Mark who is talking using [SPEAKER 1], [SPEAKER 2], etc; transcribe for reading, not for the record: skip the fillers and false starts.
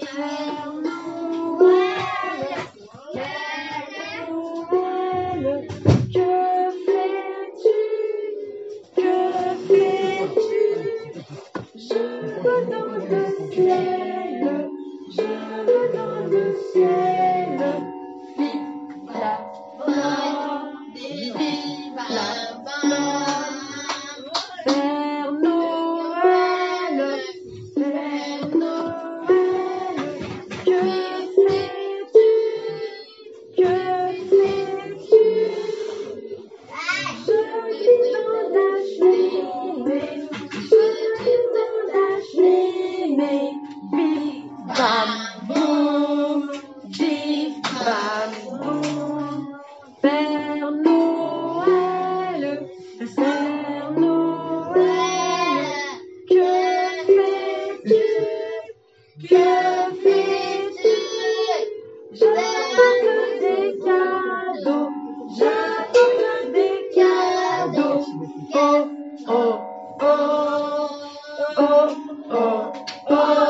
[SPEAKER 1] Père Noël, Père Noël, que fais-tu? Que fais-tu? Je veux dans le ciel, je veux dans le ciel. Vive la vive la Père Noël, Père Noël, que fais-tu? Que fais-tu? Je suis dans la cheminée, je suis dans la cheminée. Bim bam boum, bim bam boum. Père Noël, Père Noël, que fais-tu? Que fais-tu? J'apporte des cadeaux, j'apporte des cadeaux. Oh, oh, oh, oh, oh, oh.